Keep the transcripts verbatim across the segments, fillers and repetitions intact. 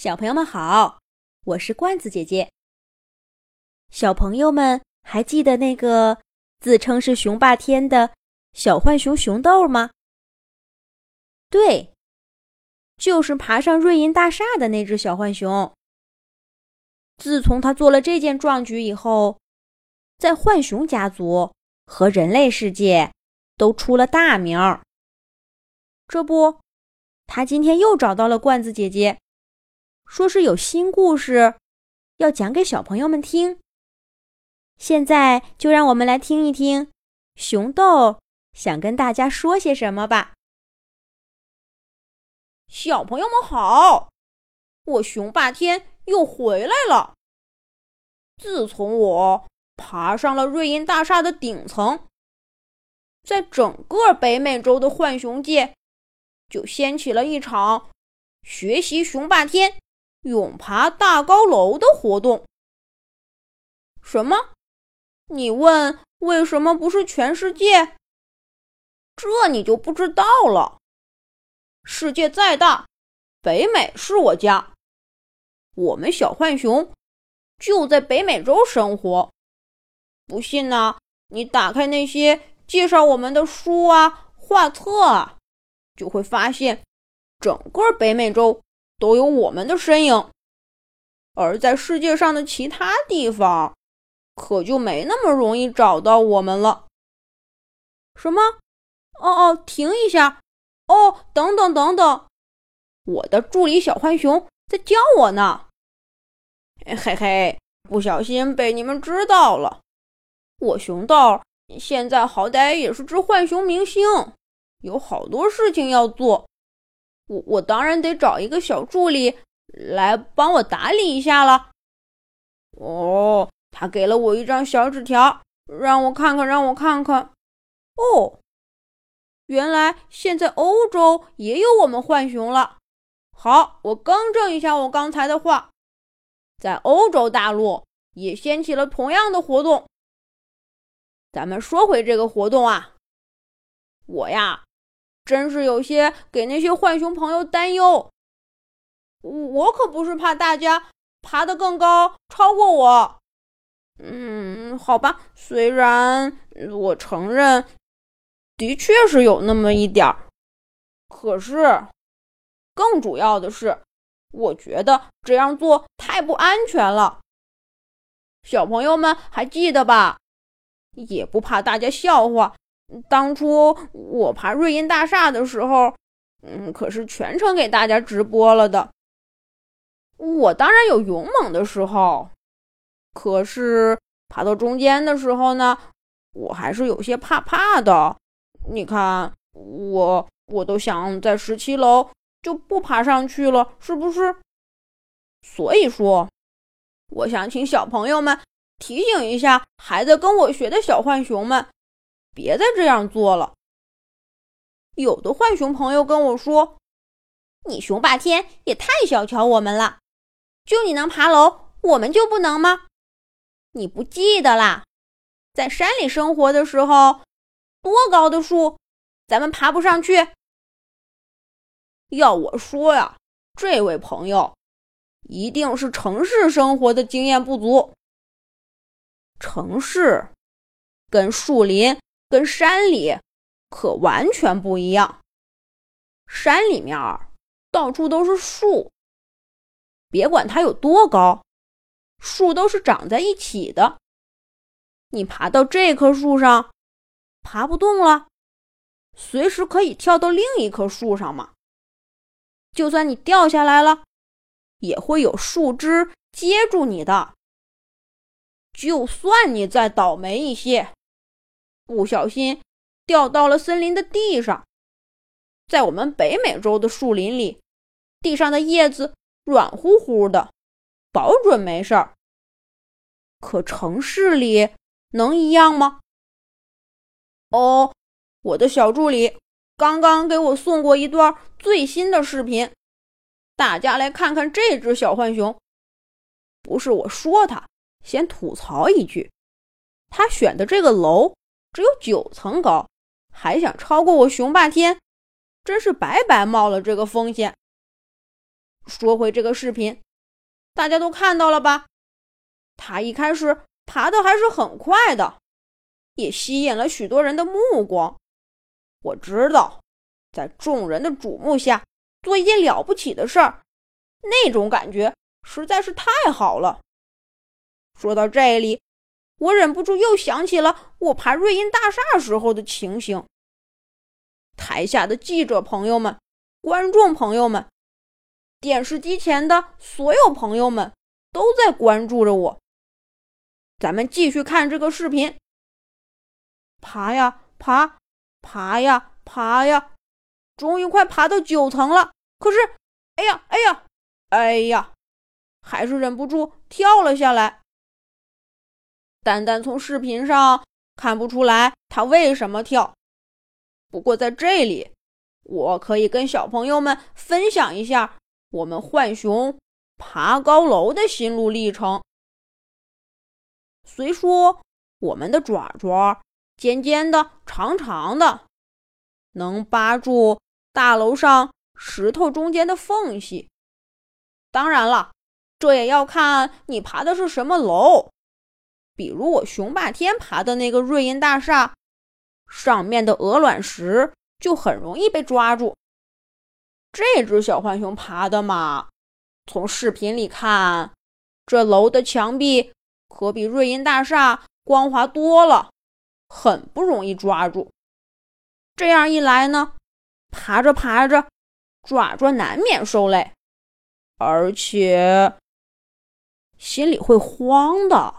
小朋友们好，我是罐子姐姐。小朋友们还记得那个自称是熊霸天的小浣熊熊豆吗？对，就是爬上瑞银大厦的那只小浣熊。自从他做了这件壮举以后，在浣熊家族和人类世界都出了大名儿。这不，他今天又找到了罐子姐姐，说是有新故事要讲给小朋友们听。现在就让我们来听一听熊豆想跟大家说些什么吧。 小朋友们好，我熊霸天又回来了。自从我爬上了瑞银大厦的顶层，在整个北美洲的浣熊界就掀起了一场学习熊霸天勇爬大高楼的活动。什么？你问为什么不是全世界？这你就不知道了。世界再大，北美是我家。我们小浣熊就在北美洲生活。不信呢，你打开那些介绍我们的书啊、画册啊，就会发现整个北美洲都有我们的身影。而在世界上的其他地方，可就没那么容易找到我们了。什么？哦哦，停一下！哦，等等等等，我的助理小浣熊在叫我呢。嘿嘿，不小心被你们知道了。我熊豆现在好歹也是只浣熊明星，有好多事情要做。我我当然得找一个小助理来帮我打理一下了。哦，他给了我一张小纸条，让我看看，让我看看。哦，原来现在欧洲也有我们浣熊了。好，我更正一下我刚才的话，在欧洲大陆也掀起了同样的活动。咱们说回这个活动啊，我呀，真是有些给那些浣熊朋友担忧。我可不是怕大家爬得更高，超过我。嗯，好吧，虽然我承认的确是有那么一点儿，可是更主要的是，我觉得这样做太不安全了。小朋友们还记得吧？也不怕大家笑话，当初我爬瑞银大厦的时候，嗯，可是全程给大家直播了的。我当然有勇猛的时候，可是爬到中间的时候呢，我还是有些怕怕的。你看，我我都想在十七楼就不爬上去了，是不是？所以说，我想请小朋友们提醒一下还在跟我学的小浣熊们，别再这样做了。有的浣熊朋友跟我说，你熊霸天也太小瞧我们了，就你能爬楼，我们就不能吗？你不记得啦，在山里生活的时候，多高的树咱们爬不上去。要我说呀，这位朋友一定是城市生活的经验不足。城市跟树林跟山里可完全不一样。山里面到处都是树，别管它有多高，树都是长在一起的。你爬到这棵树上，爬不动了，随时可以跳到另一棵树上嘛。就算你掉下来了，也会有树枝接住你的。就算你再倒霉一些，不小心掉到了森林的地上，在我们北美洲的树林里，地上的叶子软乎乎的，保准没事儿。可城市里能一样吗？哦，我的小助理刚刚给我送过一段最新的视频，大家来看看这只小浣熊。不是我说它，先吐槽一句，他选的这个楼只有九层高，还想超过我熊霸天，真是白白冒了这个风险。 说回这个视频，大家都看到了吧？他一开始爬得还是很快的，也吸引了许多人的目光。我知道，在众人的瞩目下做一件了不起的事儿，那种感觉实在是太好了。说到这里，我忍不住又想起了我爬瑞银大厦时候的情形。台下的记者朋友们、观众朋友们、电视机前的所有朋友们都在关注着我。咱们继续看这个视频。爬呀爬，爬呀爬呀，终于快爬到九层了。可是，哎呀哎呀哎呀，还是忍不住跳了下来。单单从视频上看不出来他为什么跳，不过在这里，我可以跟小朋友们分享一下我们浣熊爬高楼的心路历程。虽说我们的爪爪尖尖的、长长的，能扒住大楼上石头中间的缝隙，当然了，这也要看你爬的是什么楼。比如我熊霸天爬的那个瑞银大厦，上面的鹅卵石就很容易被抓住。这只小浣熊爬的嘛，从视频里看，这楼的墙壁可比瑞银大厦光滑多了，很不容易抓住。这样一来呢，爬着爬着，爪爪难免受累，而且心里会慌的。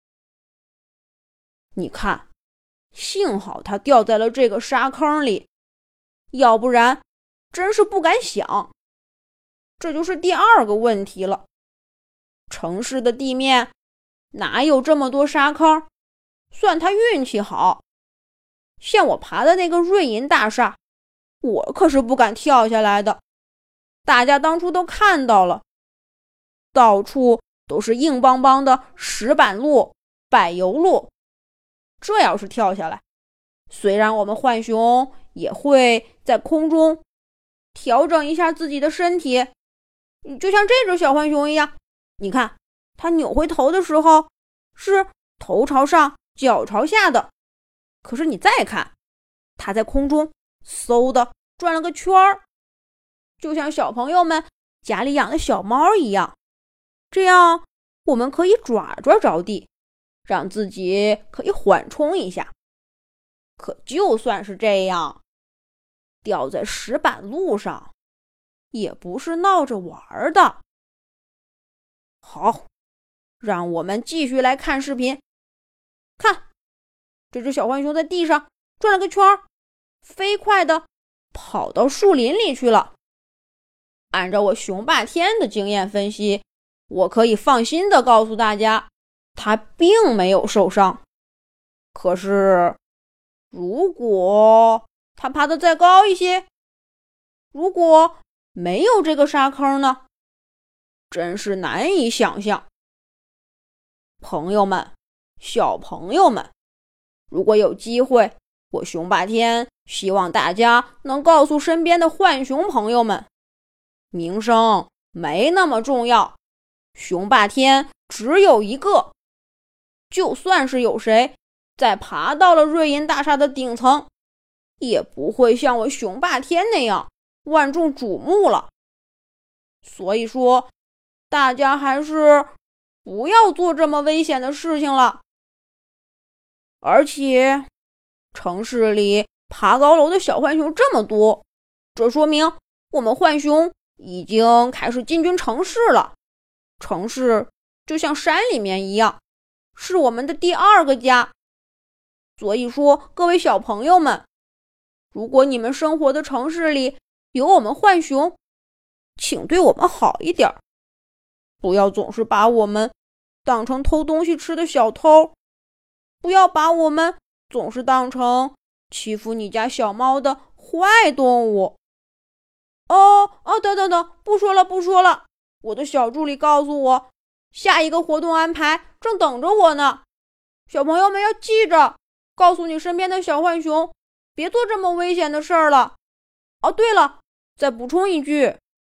你看，幸好他掉在了这个沙坑里，要不然真是不敢想。这就是第二个问题了。城市的地面哪有这么多沙坑？算他运气好。像我爬的那个瑞银大厦，我可是不敢跳下来的。大家当初都看到了，到处都是硬邦邦的石板路、柏油路。这要是跳下来，虽然我们浣熊也会在空中调整一下自己的身体，就像这只小浣熊一样，你看它扭回头的时候是头朝上脚朝下的，可是你再看它在空中嗖的转了个圈儿，就像小朋友们家里养的小猫一样。这样我们可以爪爪着地，让自己可以缓冲一下。可就算是这样，掉在石板路上也不是闹着玩的。好，让我们继续来看视频。看，这只小浣熊在地上转了个圈，飞快地跑到树林里去了。按照我熊霸天的经验分析，我可以放心地告诉大家，它并没有受伤。可是，如果它爬得再高一些，如果没有这个沙坑呢？真是难以想象。朋友们，小朋友们，如果有机会，我熊霸天希望大家能告诉身边的浣熊朋友们，名声没那么重要，熊霸天只有一个。就算是有谁再爬到了瑞银大厦的顶层，也不会像我熊霸天那样万众瞩目了。所以说，大家还是不要做这么危险的事情了。而且，城市里爬高楼的小浣熊这么多，这说明我们浣熊已经开始进军城市了。城市就像山里面一样，是我们的第二个家。所以说，各位小朋友们，如果你们生活的城市里有我们浣熊，请对我们好一点，不要总是把我们当成偷东西吃的小偷，不要把我们总是当成欺负你家小猫的坏动物。哦哦，等等等，不说了不说了，我的小助理告诉我，下一个活动安排正等着我呢。小朋友们要记着，告诉你身边的小浣熊，别做这么危险的事儿了。哦，对了，再补充一句，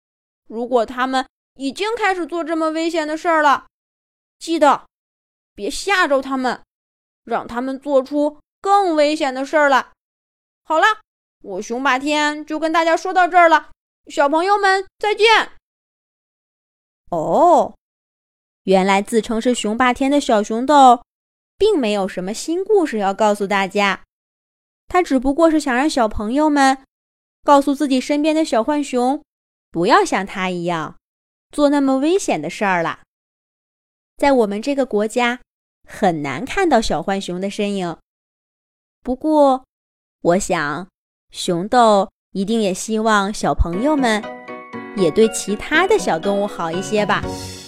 如果他们已经开始做这么危险的事儿了，记得别吓着他们，让他们做出更危险的事儿来。好了，我熊霸天就跟大家说到这儿了，小朋友们再见。 哦，原来自称是熊霸天的小熊豆并没有什么新故事要告诉大家，他只不过是想让小朋友们告诉自己身边的小浣熊，不要像他一样做那么危险的事儿了。在我们这个国家很难看到小浣熊的身影，不过我想熊豆一定也希望小朋友们也对其他的小动物好一些吧。